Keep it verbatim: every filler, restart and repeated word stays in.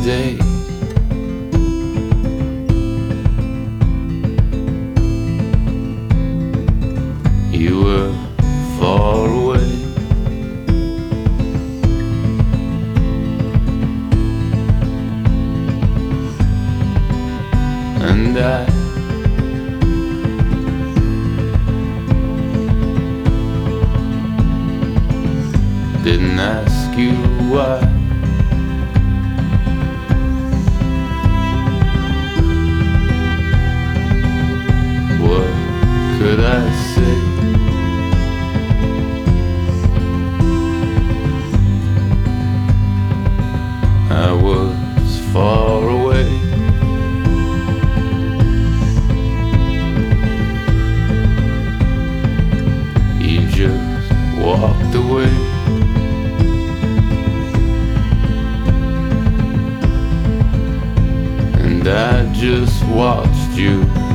day. You were far away. And I didn't ask you why. What could I say? I was far away. You just walked away. And I just watched you